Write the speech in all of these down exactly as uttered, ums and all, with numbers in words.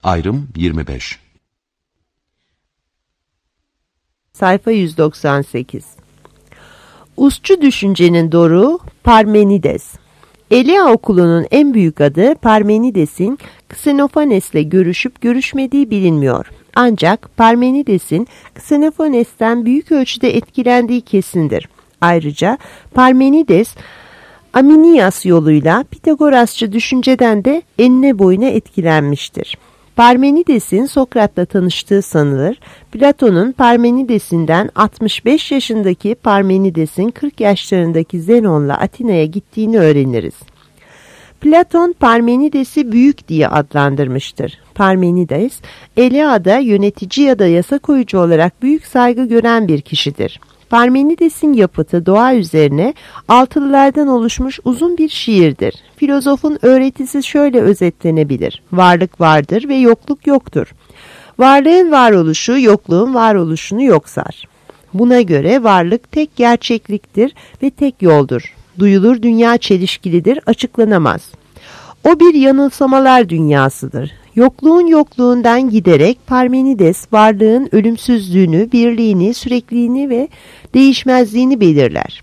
Ayrım yirmi beş. Sayfa yüz doksan sekiz. Usçu düşüncenin doruğu Parmenides. Elea okulunun en büyük adı Parmenides'in Ksenofanes'le görüşüp görüşmediği bilinmiyor. Ancak Parmenides'in Ksenofanes'ten büyük ölçüde etkilendiği kesindir. Ayrıca Parmenides, Aminias yoluyla Pitagorasçı düşünceden de enine boyuna etkilenmiştir. Parmenides'in Sokrat'la tanıştığı sanılır. Platon'un Parmenides'inden altmış beş yaşındaki Parmenides'in kırk yaşlarındaki Zenon'la Atina'ya gittiğini öğreniriz. Platon Parmenides'i büyük diye adlandırmıştır. Parmenides, Elea'da yönetici ya da yasa koyucu olarak büyük saygı gören bir kişidir. Parmenides'in yapıtı doğa üzerine altılılardan oluşmuş uzun bir şiirdir. Filozofun öğretisi şöyle özetlenebilir: varlık vardır ve yokluk yoktur. Varlığın varoluşu yokluğun varoluşunu yoksar. Buna göre varlık tek gerçekliktir ve tek yoldur. Duyulur dünya çelişkilidir, açıklanamaz. O bir yanılsamalar dünyasıdır. Yokluğun yokluğundan giderek Parmenides varlığın ölümsüzlüğünü, birliğini, sürekliliğini ve değişmezliğini belirler.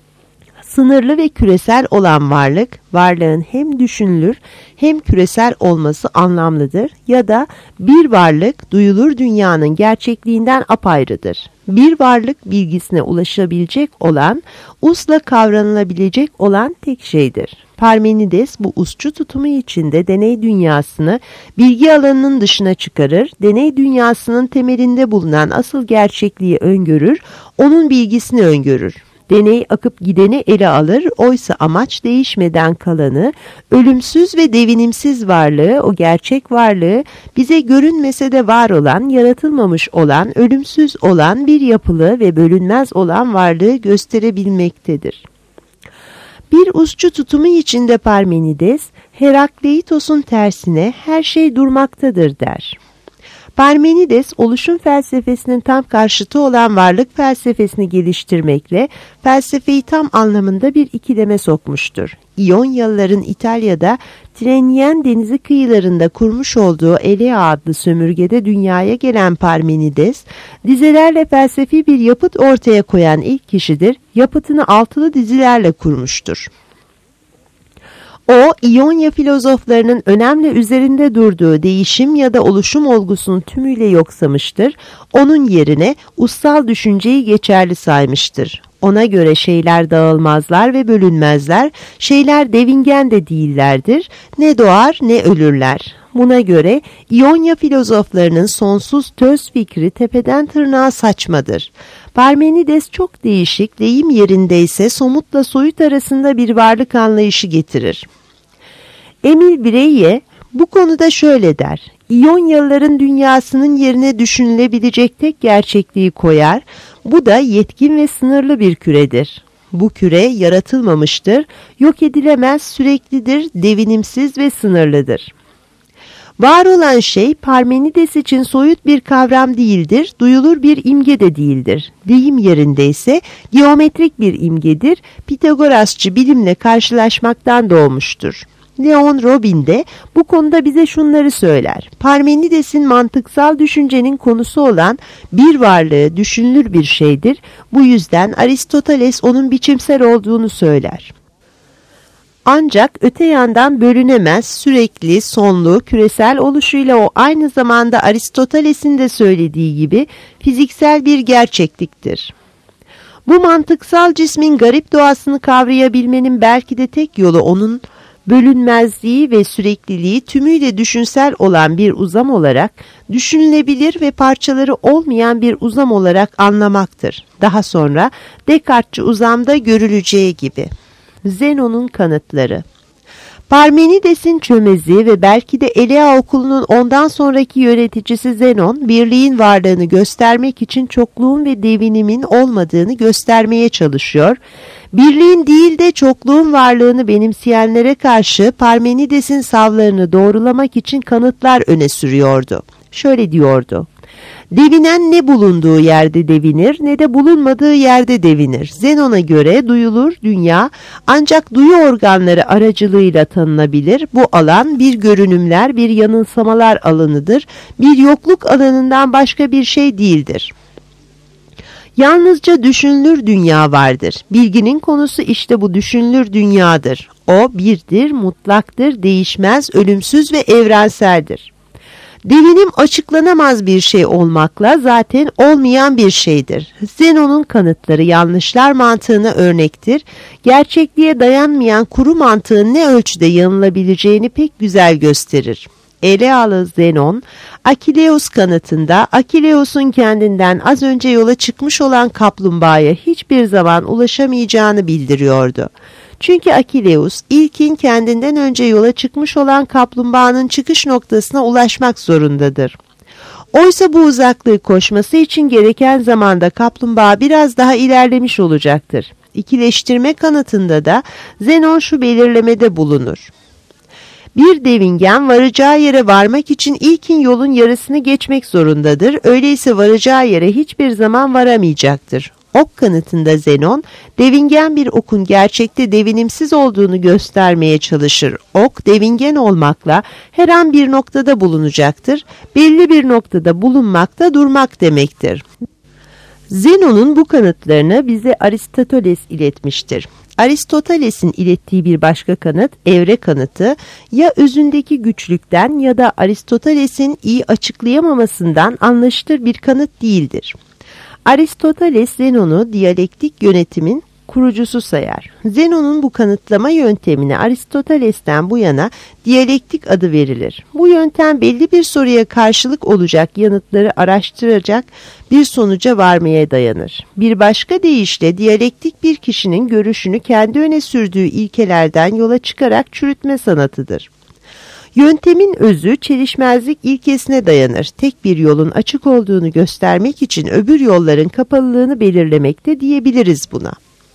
Sınırlı ve küresel olan varlık, varlığın hem düşünülür hem küresel olması anlamlıdır ya da bir varlık duyulur dünyanın gerçekliğinden apayrıdır. Bir varlık bilgisine ulaşabilecek olan, usla kavranılabilecek olan tek şeydir. Parmenides bu usçu tutumu içinde deney dünyasını bilgi alanının dışına çıkarır, deney dünyasının temelinde bulunan asıl gerçekliği öngörür, onun bilgisini öngörür. Deney akıp gideni ele alır, oysa amaç değişmeden kalanı, ölümsüz ve devinimsiz varlığı, o gerçek varlığı, bize görünmese de var olan, yaratılmamış olan, ölümsüz olan, bir yapılı ve bölünmez olan varlığı gösterebilmektedir. Bir usçu tutumu içinde Parmenides, Herakleitos'un tersine her şey durmaktadır der. Parmenides, oluşum felsefesinin tam karşıtı olan varlık felsefesini geliştirmekle felsefeyi tam anlamında bir ikileme sokmuştur. İyonyalıların İtalya'da Tyrrhenian denizi kıyılarında kurmuş olduğu Elea adlı sömürgede dünyaya gelen Parmenides, dizelerle felsefi bir yapıt ortaya koyan ilk kişidir. Yapıtını altılı dizilerle kurmuştur. O, İonya filozoflarının önemli üzerinde durduğu değişim ya da oluşum olgusunu tümüyle yoksamıştır. Onun yerine ussal düşünceyi geçerli saymıştır. Ona göre şeyler dağılmazlar ve bölünmezler, şeyler devingen de değillerdir, ne doğar ne ölürler. Buna göre İonya filozoflarının sonsuz töz fikri tepeden tırnağa saçmadır. Parmenides çok değişik, deyim yerindeyse somutla soyut arasında bir varlık anlayışı getirir. Emil Breye bu konuda şöyle der: İyonyalıların dünyasının yerine düşünülebilecek tek gerçekliği koyar, bu da yetkin ve sınırlı bir küredir. Bu küre yaratılmamıştır, yok edilemez, süreklidir, devinimsiz ve sınırlıdır. Var olan şey Parmenides için soyut bir kavram değildir, duyulur bir imge de değildir. Deyim yerindeyse geometrik bir imgedir, Pitagorasçı bilimle karşılaşmaktan doğmuştur. Leon Robin de bu konuda bize şunları söyler: Parmenides'in mantıksal düşüncenin konusu olan bir varlığı düşünülür bir şeydir. Bu yüzden Aristoteles onun biçimsel olduğunu söyler. Ancak öte yandan bölünemez, sürekli, sonlu, küresel oluşuyla o aynı zamanda Aristoteles'in de söylediği gibi fiziksel bir gerçekliktir. Bu mantıksal cismin garip doğasını kavrayabilmenin belki de tek yolu onun bölünmezliği ve sürekliliği tümüyle düşünsel olan bir uzam olarak, düşünülebilir ve parçaları olmayan bir uzam olarak anlamaktır. Daha sonra Descartes'çı uzamda görüleceği gibi. Zenon'un kanıtları. Parmenides'in çömezi ve belki de Elea okulunun ondan sonraki yöneticisi Zenon, birliğin varlığını göstermek için çokluğun ve devinimin olmadığını göstermeye çalışıyor. Birliğin değil de çokluğun varlığını benimseyenlere karşı Parmenides'in savlarını doğrulamak için kanıtlar öne sürüyordu. Şöyle diyordu: Devinen ne bulunduğu yerde devinir ne de bulunmadığı yerde devinir. Zenon'a göre duyulur dünya ancak duyu organları aracılığıyla tanınabilir. Bu alan bir görünümler, bir yanılsamalar alanıdır. Bir yokluk alanından başka bir şey değildir. Yalnızca düşünülür dünya vardır. Bilginin konusu işte bu düşünülür dünyadır. O birdir, mutlaktır, değişmez, ölümsüz ve evrenseldir. Devinim açıklanamaz bir şey olmakla zaten olmayan bir şeydir. Zenon'un kanıtları yanlışlar mantığına örnektir. Gerçekliğe dayanmayan kuru mantığın ne ölçüde yanılabileceğini pek güzel gösterir. Elealı Zenon, Akileus kanıtında Akileus'un kendinden az önce yola çıkmış olan kaplumbağaya hiçbir zaman ulaşamayacağını bildiriyordu. Çünkü Akileus ilkin kendinden önce yola çıkmış olan kaplumbağanın çıkış noktasına ulaşmak zorundadır. Oysa bu uzaklığı koşması için gereken zamanda kaplumbağa biraz daha ilerlemiş olacaktır. İkileştirme kanıtında da Zenon şu belirlemede bulunur. Bir devingen varacağı yere varmak için ilkin yolun yarısını geçmek zorundadır. Öyleyse varacağı yere hiçbir zaman varamayacaktır. Ok kanıtında Zenon, devingen bir okun gerçekte devinimsiz olduğunu göstermeye çalışır. Ok, devingen olmakla her an bir noktada bulunacaktır. Belli bir noktada bulunmakta durmak demektir. Zenon'un bu kanıtlarını bize Aristoteles iletmiştir. Aristoteles'in ilettiği bir başka kanıt, evre kanıtı, ya özündeki güçlükten ya da Aristoteles'in iyi açıklayamamasından anlaşılır bir kanıt değildir. Aristoteles Zenon'u diyalektik yönetimin kurucusu sayar. Zenon'un bu kanıtlama yöntemine Aristoteles'ten bu yana diyalektik adı verilir. Bu yöntem belli bir soruya karşılık olacak yanıtları araştıracak bir sonuca varmaya dayanır. Bir başka deyişle diyalektik bir kişinin görüşünü kendi öne sürdüğü ilkelerden yola çıkarak çürütme sanatıdır. Yöntemin özü çelişmezlik ilkesine dayanır. Tek bir yolun açık olduğunu göstermek için öbür yolların kapalılığını belirlemekte diyebiliriz buna.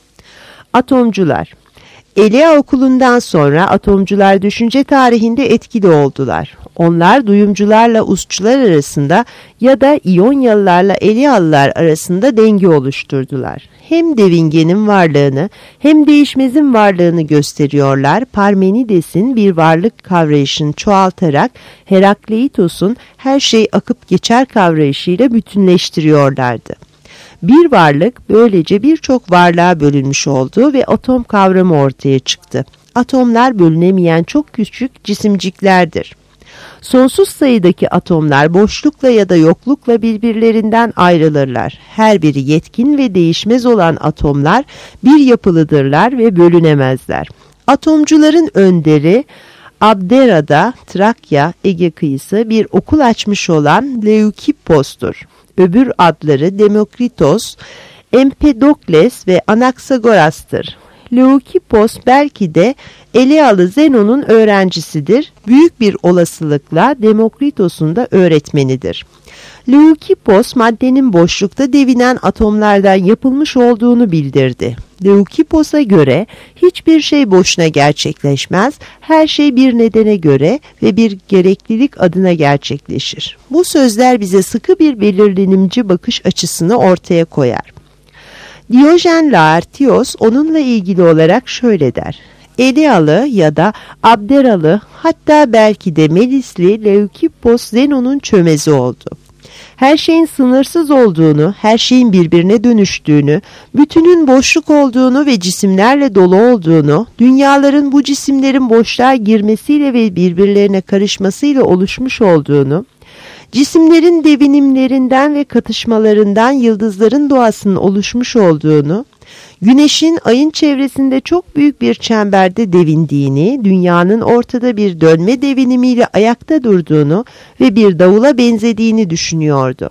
Atomcular. Elea okulundan sonra atomcular düşünce tarihinde etkili oldular. Onlar duyumcularla usçular arasında ya da İyonyalılarla Elealılar arasında denge oluşturdular. Hem devingenin varlığını hem değişmezin varlığını gösteriyorlar. Parmenides'in bir varlık kavrayışını çoğaltarak Herakleitos'un her şey akıp geçer kavrayışıyla bütünleştiriyorlardı. Bir varlık böylece birçok varlığa bölünmüş oldu ve atom kavramı ortaya çıktı. Atomlar bölünemeyen çok küçük cisimciklerdir. Sonsuz sayıdaki atomlar boşlukla ya da yoklukla birbirlerinden ayrılırlar. Her biri yetkin ve değişmez olan atomlar bir yapılıdırlar ve bölünemezler. Atomcuların önderi Abdera'da, Trakya, Ege kıyısı bir okul açmış olan Leukippos'tur. Öbür adları Demokritos, Empedokles ve Anaksagoras'tır. Leukippos belki de Elealı Zenon'un öğrencisidir. Büyük bir olasılıkla Demokritos'un da öğretmenidir. Leukippos maddenin boşlukta devinen atomlardan yapılmış olduğunu bildirdi. Leukippos'a göre hiçbir şey boşuna gerçekleşmez, her şey bir nedene göre ve bir gereklilik adına gerçekleşir. Bu sözler bize sıkı bir belirlenimci bakış açısını ortaya koyar. Diyojen Laertios onunla ilgili olarak şöyle der. Elealı ya da Abderalı hatta belki de Melisli Leukippos Zenon'un çömezi oldu. Her şeyin sınırsız olduğunu, her şeyin birbirine dönüştüğünü, bütünün boşluk olduğunu ve cisimlerle dolu olduğunu, dünyaların bu cisimlerin boşluğa girmesiyle ve birbirlerine karışmasıyla oluşmuş olduğunu, cisimlerin devinimlerinden ve katışmalarından yıldızların doğasının oluşmuş olduğunu, Güneşin ayın çevresinde çok büyük bir çemberde devindiğini, dünyanın ortada bir dönme devinimiyle ayakta durduğunu ve bir davula benzediğini düşünüyordu.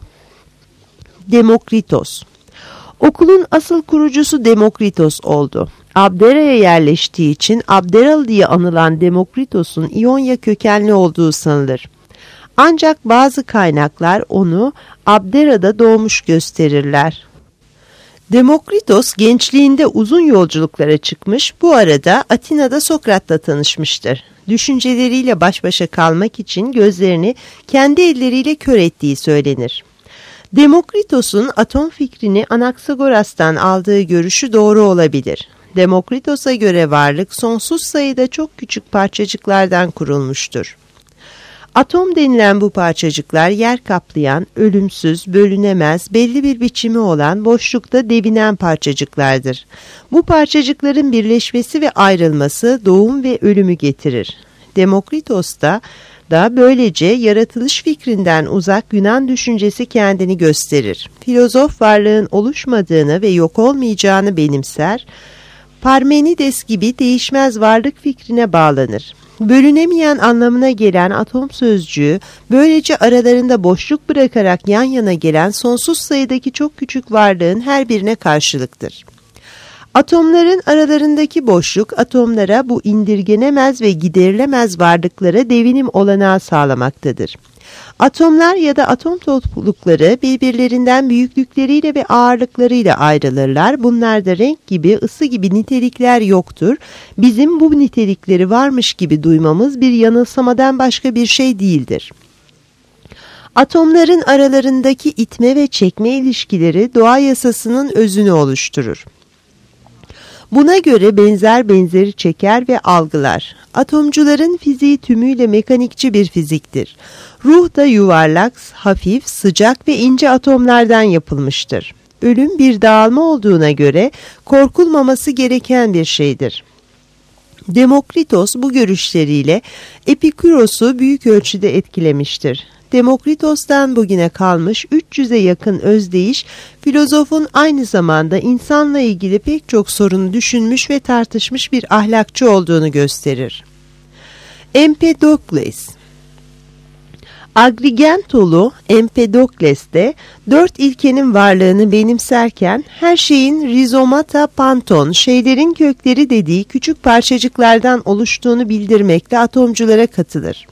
Demokritos. Okulun asıl kurucusu Demokritos oldu. Abdera'ya yerleştiği için Abderalı diye anılan Demokritos'un İonya kökenli olduğu sanılır. Ancak bazı kaynaklar onu Abdera'da doğmuş gösterirler. Demokritos gençliğinde uzun yolculuklara çıkmış, bu arada Atina'da Sokrat'la tanışmıştır. Düşünceleriyle baş başa kalmak için gözlerini kendi elleriyle kör ettiği söylenir. Demokritos'un atom fikrini Anaksagoras'tan aldığı görüşü doğru olabilir. Demokritos'a göre varlık sonsuz sayıda çok küçük parçacıklardan kurulmuştur. Atom denilen bu parçacıklar yer kaplayan, ölümsüz, bölünemez, belli bir biçimi olan boşlukta devinen parçacıklardır. Bu parçacıkların birleşmesi ve ayrılması doğum ve ölümü getirir. Demokritos'ta da böylece yaratılış fikrinden uzak Yunan düşüncesi kendini gösterir. Filozof varlığın oluşmadığını ve yok olmayacağını benimser, Parmenides gibi değişmez varlık fikrine bağlanır. Bölünemeyen anlamına gelen atom sözcüğü, böylece aralarında boşluk bırakarak yan yana gelen sonsuz sayıdaki çok küçük varlığın her birine karşılıktır. Atomların aralarındaki boşluk, atomlara bu indirgenemez ve giderilemez varlıklara devinim olanağı sağlamaktadır. Atomlar ya da atom toplulukları birbirlerinden büyüklükleriyle ve ağırlıklarıyla ayrılırlar. Bunlarda renk gibi, ısı gibi nitelikler yoktur. Bizim bu nitelikleri varmış gibi duymamız bir yanılsamadan başka bir şey değildir. Atomların aralarındaki itme ve çekme ilişkileri doğa yasasının özünü oluşturur. Buna göre benzer benzeri çeker ve algılar. Atomcuların fiziği tümüyle mekanikçi bir fiziktir. Ruh da yuvarlak, hafif, sıcak ve ince atomlardan yapılmıştır. Ölüm bir dağılma olduğuna göre korkulmaması gereken bir şeydir. Demokritos bu görüşleriyle Epikuros'u büyük ölçüde etkilemiştir. Demokritos'tan bugüne kalmış üç yüze yakın özdeyiş, filozofun aynı zamanda insanla ilgili pek çok sorunu düşünmüş ve tartışmış bir ahlakçı olduğunu gösterir. Empedokles Agrigentolu Empedokles de dört ilkenin varlığını benimserken her şeyin rizomata panton, şeylerin kökleri dediği küçük parçacıklardan oluştuğunu bildirmekle atomculara katılır.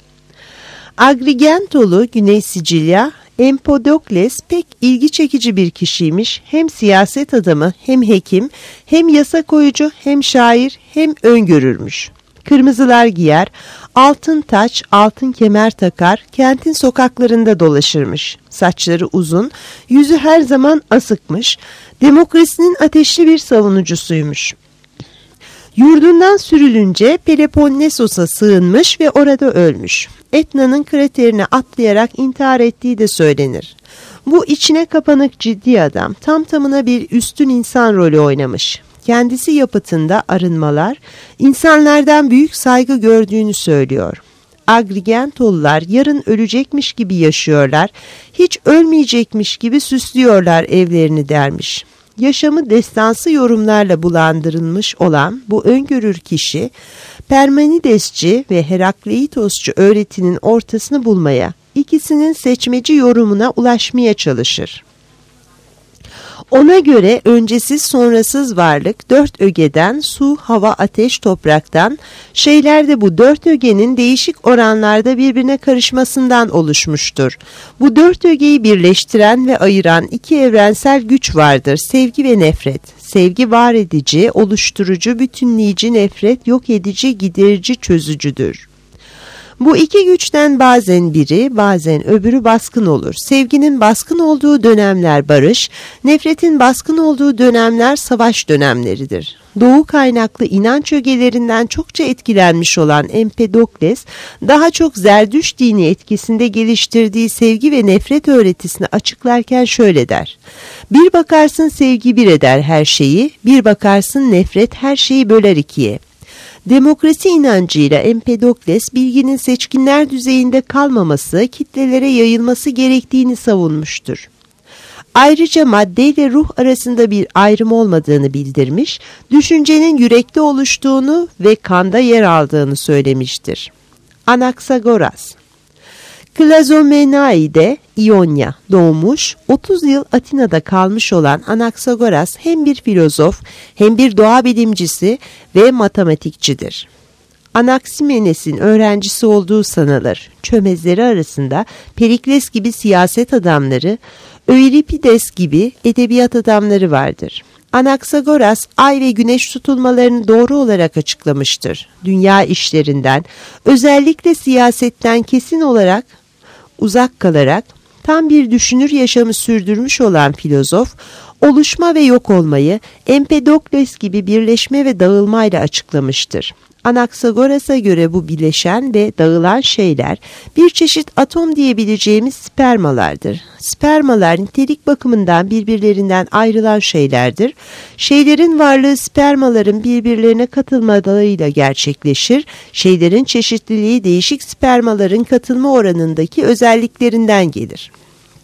Agrigentolu Güney Sicilya, Empedokles pek ilgi çekici bir kişiymiş. Hem siyaset adamı, hem hekim, hem yasa koyucu, hem şair, hem öngörürmüş. Kırmızılar giyer, altın taç, altın kemer takar, kentin sokaklarında dolaşırmış. Saçları uzun, yüzü her zaman asıkmış, demokrasinin ateşli bir savunucusuymuş. Yurdundan sürülünce Peloponnesos'a sığınmış ve orada ölmüş. Etna'nın kraterine atlayarak intihar ettiği de söylenir. Bu içine kapanık ciddi adam tam tamına bir üstün insan rolü oynamış. Kendisi yapıtında arınmalar, insanlardan büyük saygı gördüğünü söylüyor. Agrigentolular yarın ölecekmiş gibi yaşıyorlar, hiç ölmeyecekmiş gibi süslüyorlar evlerini dermiş. Yaşamı destansı yorumlarla bulandırılmış olan bu öngörür kişi, Parmenidesçi ve Herakleitosçu öğretinin ortasını bulmaya, ikisinin seçmeci yorumuna ulaşmaya çalışır. Ona göre öncesiz sonrasız varlık dört ögeden, su, hava, ateş, topraktan, şeyler de bu dört ögenin değişik oranlarda birbirine karışmasından oluşmuştur. Bu dört ögeyi birleştiren ve ayıran iki evrensel güç vardır, sevgi ve nefret. Sevgi var edici, oluşturucu, bütünleyici, nefret yok edici, giderici, çözücüdür. Bu iki güçten bazen biri, bazen öbürü baskın olur. Sevginin baskın olduğu dönemler barış, nefretin baskın olduğu dönemler savaş dönemleridir. Doğu kaynaklı inanç ögelerinden çokça etkilenmiş olan Empedokles, daha çok Zerdüşt dini etkisinde geliştirdiği sevgi ve nefret öğretisini açıklarken şöyle der: Bir bakarsın sevgi bir eder her şeyi, bir bakarsın nefret her şeyi böler ikiye. Demokrasi inancıyla Empedokles, bilginin seçkinler düzeyinde kalmaması, kitlelere yayılması gerektiğini savunmuştur. Ayrıca madde ile ruh arasında bir ayrım olmadığını bildirmiş, düşüncenin yürekte oluştuğunu ve kanda yer aldığını söylemiştir. Anaksagoras Klazomenai'de İonya doğmuş, otuz yıl Atina'da kalmış olan Anaksagoras hem bir filozof hem bir doğa bilimcisi ve matematikçidir. Anaksimenes'in öğrencisi olduğu sanılır. Çömezleri arasında Perikles gibi siyaset adamları, Euripides gibi edebiyat adamları vardır. Anaksagoras, ay ve güneş tutulmalarını doğru olarak açıklamıştır. Dünya işlerinden, özellikle siyasetten kesin olarak uzak kalarak tam bir düşünür yaşamı sürdürmüş olan filozof, oluşma ve yok olmayı Empedokles gibi birleşme ve dağılmayla açıklamıştır. Anaxagoras'a göre bu bileşen ve dağılan şeyler bir çeşit atom diyebileceğimiz spermalardır. Spermalar nitelik bakımından birbirlerinden ayrılan şeylerdir. Şeylerin varlığı spermaların birbirlerine katılmalarıyla gerçekleşir. Şeylerin çeşitliliği değişik spermaların katılma oranındaki özelliklerinden gelir.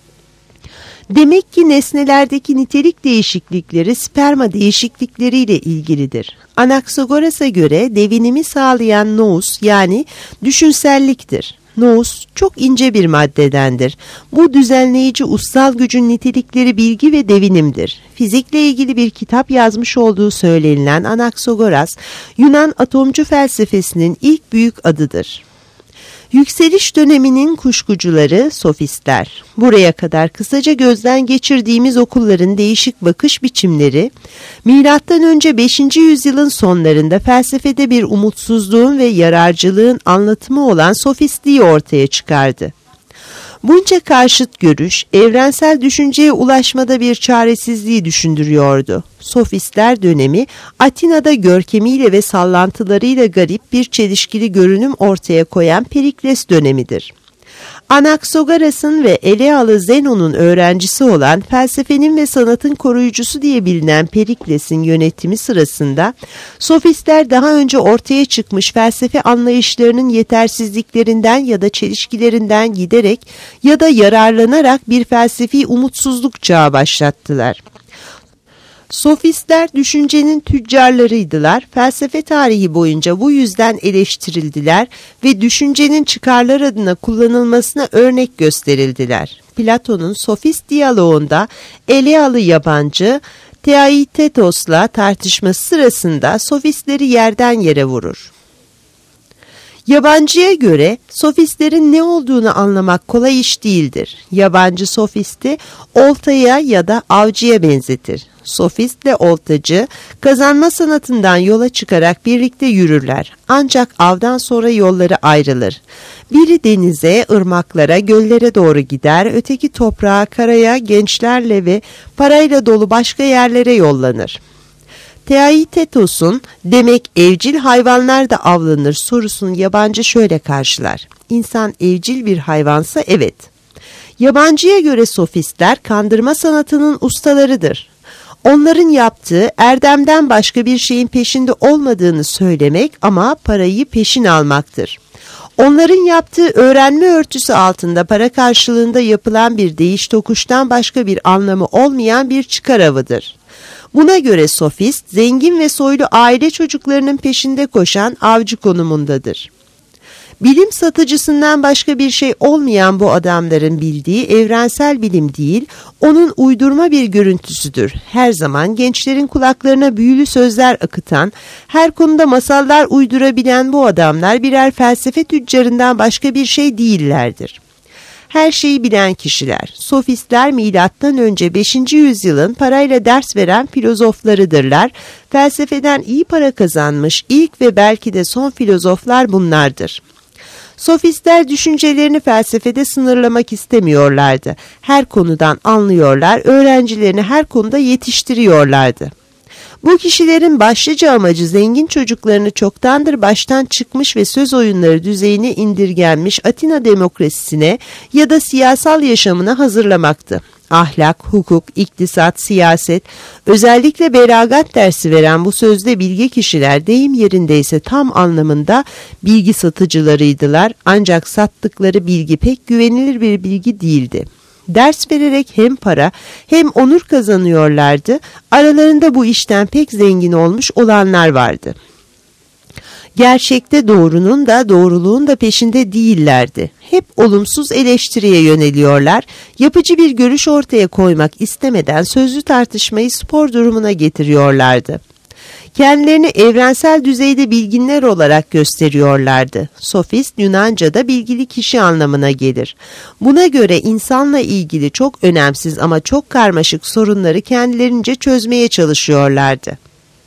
Demek ki nesnelerdeki nitelik değişiklikleri sperma değişiklikleriyle ilgilidir. Anaxagoras'a göre devinimi sağlayan nous yani düşünselliktir. Nous çok ince bir maddedendir. Bu düzenleyici ussal gücün nitelikleri bilgi ve devinimdir. Fizikle ilgili bir kitap yazmış olduğu söylenilen Anaxagoras, Yunan atomcu felsefesinin ilk büyük adıdır. Yükseliş döneminin kuşkucuları sofistler. Buraya kadar kısaca gözden geçirdiğimiz okulların değişik bakış biçimleri, milattan önce beşinci yüzyılın sonlarında felsefede bir umutsuzluğun ve yararcılığın anlatımı olan sofistliği ortaya çıkardı. Bunca karşıt görüş, evrensel düşünceye ulaşmada bir çaresizliği düşündürüyordu. Sofistler dönemi, Atina'da görkemiyle ve sallantılarıyla garip bir çelişkili görünüm ortaya koyan Perikles dönemidir. Anaxagoras'ın ve Elealı Zenon'un öğrencisi olan felsefenin ve sanatın koruyucusu diye bilinen Perikles'in yönetimi sırasında sofistler daha önce ortaya çıkmış felsefe anlayışlarının yetersizliklerinden ya da çelişkilerinden giderek ya da yararlanarak bir felsefi umutsuzluk çağı başlattılar. Sofistler düşüncenin tüccarlarıydılar, felsefe tarihi boyunca bu yüzden eleştirildiler ve düşüncenin çıkarlar adına kullanılmasına örnek gösterildiler. Platon'un Sofist diyaloğunda Elealı yabancı Theaetetos'la tartışması sırasında sofistleri yerden yere vurur. Yabancıya göre sofistlerin ne olduğunu anlamak kolay iş değildir. Yabancı sofisti oltaya ya da avcıya benzetir. Sofistle oltacı kazanma sanatından yola çıkarak birlikte yürürler. Ancak avdan sonra yolları ayrılır. Biri denize, ırmaklara, göllere doğru gider, öteki toprağa, karaya, gençlerle ve parayla dolu başka yerlere yollanır. Theaetetos'un demek evcil hayvanlar da avlanır sorusunu yabancı şöyle karşılar. İnsan evcil bir hayvansa evet. Yabancıya göre sofistler kandırma sanatının ustalarıdır. Onların yaptığı erdemden başka bir şeyin peşinde olmadığını söylemek ama parayı peşin almaktır. Onların yaptığı öğrenme örtüsü altında para karşılığında yapılan bir değiş tokuştan başka bir anlamı olmayan bir çıkar avıdır. Buna göre sofist, zengin ve soylu aile çocuklarının peşinde koşan avcı konumundadır. Bilim satıcısından başka bir şey olmayan bu adamların bildiği evrensel bilim değil, onun uydurma bir görüntüsüdür. Her zaman gençlerin kulaklarına büyülü sözler akıtan, her konuda masallar uydurabilen bu adamlar birer felsefe tüccarından başka bir şey değillerdir. Her şeyi bilen kişiler, sofistler milattan önce beşinci yüzyılın parayla ders veren filozoflarıdırlar. Felsefeden iyi para kazanmış ilk ve belki de son filozoflar bunlardır. Sofistler düşüncelerini felsefede sınırlamak istemiyorlardı. Her konudan anlıyorlar, öğrencilerini her konuda yetiştiriyorlardı. Bu kişilerin başlıca amacı zengin çocuklarını çoktandır baştan çıkmış ve söz oyunları düzeyine indirgenmiş Atina demokrasisine ya da siyasal yaşamına hazırlamaktı. Ahlak, hukuk, iktisat, siyaset, özellikle belagat dersi veren bu sözde bilge kişiler deyim yerindeyse tam anlamında bilgi satıcılarıydılar ancak sattıkları bilgi pek güvenilir bir bilgi değildi. Ders vererek hem para hem onur kazanıyorlardı. Aralarında bu işten pek zengin olmuş olanlar vardı. Gerçekte doğrunun da doğruluğun da peşinde değillerdi. Hep olumsuz eleştiriye yöneliyorlar. Yapıcı bir görüş ortaya koymak istemeden sözlü tartışmayı spor durumuna getiriyorlardı. Kendilerini evrensel düzeyde bilginler olarak gösteriyorlardı. Sofist Yunanca'da bilgili kişi anlamına gelir. Buna göre insanla ilgili çok önemsiz ama çok karmaşık sorunları kendilerince çözmeye çalışıyorlardı.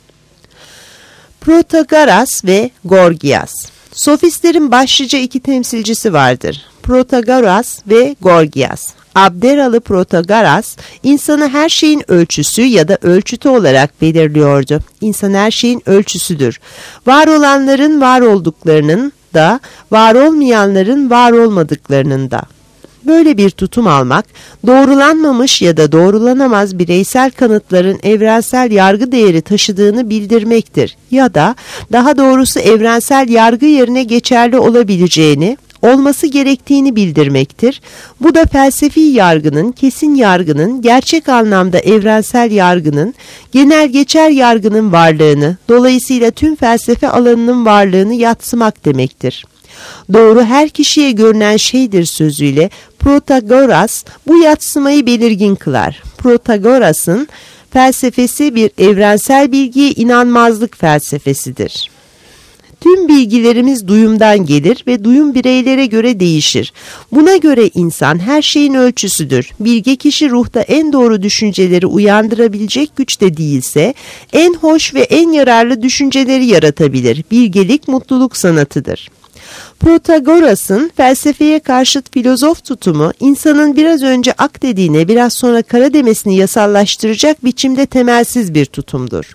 Protagoras ve Gorgias. Sofistlerin başlıca iki temsilcisi vardır. Protagoras ve Gorgias. Abderalı Protagoras, insanı her şeyin ölçüsü ya da ölçütü olarak belirliyordu. İnsan her şeyin ölçüsüdür. Var olanların var olduklarının da, var olmayanların var olmadıklarının da. Böyle bir tutum almak, doğrulanmamış ya da doğrulanamaz bireysel kanıtların evrensel yargı değeri taşıdığını bildirmektir ya da daha doğrusu evrensel yargı yerine geçerli olabileceğini, olması gerektiğini bildirmektir. Bu da felsefi yargının, kesin yargının, gerçek anlamda evrensel yargının, genel geçer yargının varlığını, dolayısıyla tüm felsefe alanının varlığını yadsımak demektir. Doğru her kişiye görünen şeydir sözüyle Protagoras bu yadsımayı belirgin kılar. Protagoras'ın felsefesi bir evrensel bilgiye inanmazlık felsefesidir. Tüm bilgilerimiz duyumdan gelir ve duyum bireylere göre değişir. Buna göre insan her şeyin ölçüsüdür. Bilge kişi ruhta en doğru düşünceleri uyandırabilecek güçte değilse, en hoş ve en yararlı düşünceleri yaratabilir. Bilgelik mutluluk sanatıdır. Protagoras'ın felsefeye karşıt filozof tutumu, insanın biraz önce ak dediğine biraz sonra kara demesini yasallaştıracak biçimde temelsiz bir tutumdur.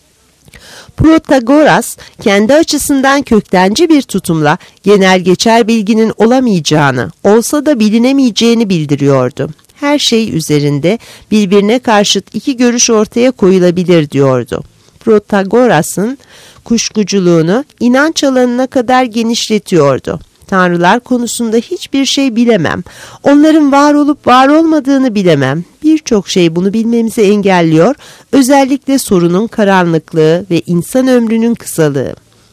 Protagoras, kendi açısından köktenci bir tutumla genel geçer bilginin olamayacağını, olsa da bilinemeyeceğini bildiriyordu. Her şey üzerinde birbirine karşıt iki görüş ortaya koyulabilir diyordu. Protagoras'ın kuşkuculuğunu inanç alanına kadar genişletiyordu. Tanrılar konusunda hiçbir şey bilemem. Onların var olup var olmadığını bilemem. Birçok şey bunu bilmemizi engelliyor. Özellikle sorunun karanlıklığı ve insan ömrünün kısalığı.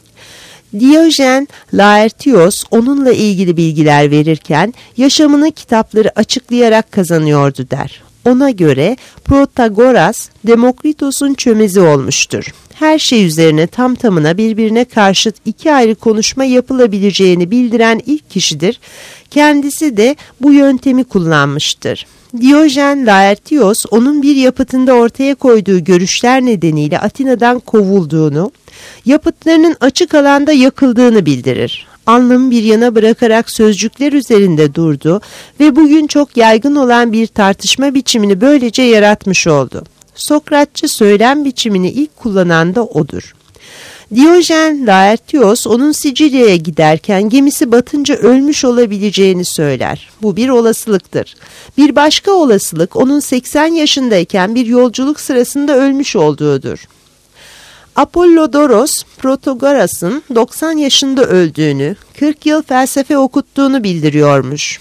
Diyojen Laertios onunla ilgili bilgiler verirken yaşamını kitapları açıklayarak kazanıyordu der. Ona göre Protagoras Demokritos'un çömezi olmuştur. Her şey üzerine tam tamına birbirine karşıt iki ayrı konuşma yapılabileceğini bildiren ilk kişidir. Kendisi de bu yöntemi kullanmıştır. Diyojen Laertios onun bir yapıtında ortaya koyduğu görüşler nedeniyle Atina'dan kovulduğunu, yapıtlarının açık alanda yakıldığını bildirir. Anlamı bir yana bırakarak sözcükler üzerinde durdu ve bugün çok yaygın olan bir tartışma biçimini böylece yaratmış oldu. Sokratçı söylem biçimini ilk kullanan da odur. Diyojen Laertios onun Sicilya'ya giderken gemisi batınca ölmüş olabileceğini söyler. Bu bir olasılıktır. Bir başka olasılık onun seksen yaşındayken bir yolculuk sırasında ölmüş olduğudur. Apollodoros, Protagoras'ın doksan yaşında öldüğünü, kırk yıl felsefe okuttuğunu bildiriyormuş.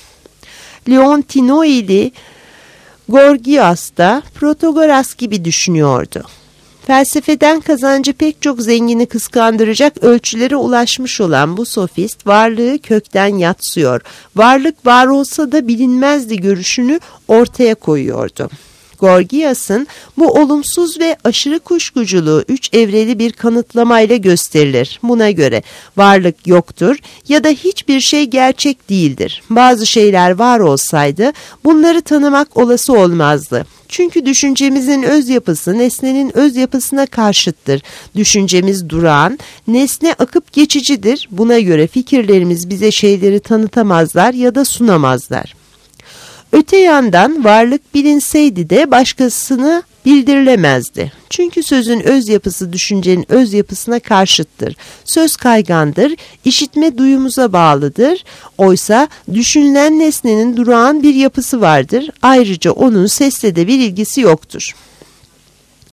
Leontinoili Gorgias da Protagoras gibi düşünüyordu. Felsefeden kazancı pek çok zengini kıskandıracak ölçülere ulaşmış olan bu sofist varlığı kökten yatsıyor. Varlık var olsa da bilinmezdi görüşünü ortaya koyuyordu. Gorgias'ın bu olumsuz ve aşırı kuşkuculuğu üç evreli bir kanıtlamayla gösterilir. Buna göre varlık yoktur ya da hiçbir şey gerçek değildir. Bazı şeyler var olsaydı bunları tanımak olası olmazdı. Çünkü düşüncemizin öz yapısı nesnenin öz yapısına karşıttır. Düşüncemiz durağan, nesne akıp geçicidir. Buna göre fikirlerimiz bize şeyleri tanıtamazlar ya da sunamazlar. Öte yandan varlık bilinseydi de başkasını bildirilemezdi. Çünkü sözün öz yapısı düşüncenin öz yapısına karşıttır. Söz kaygandır, işitme duyumuza bağlıdır. Oysa düşünülen nesnenin durağan bir yapısı vardır. Ayrıca onun sesle de bir ilgisi yoktur.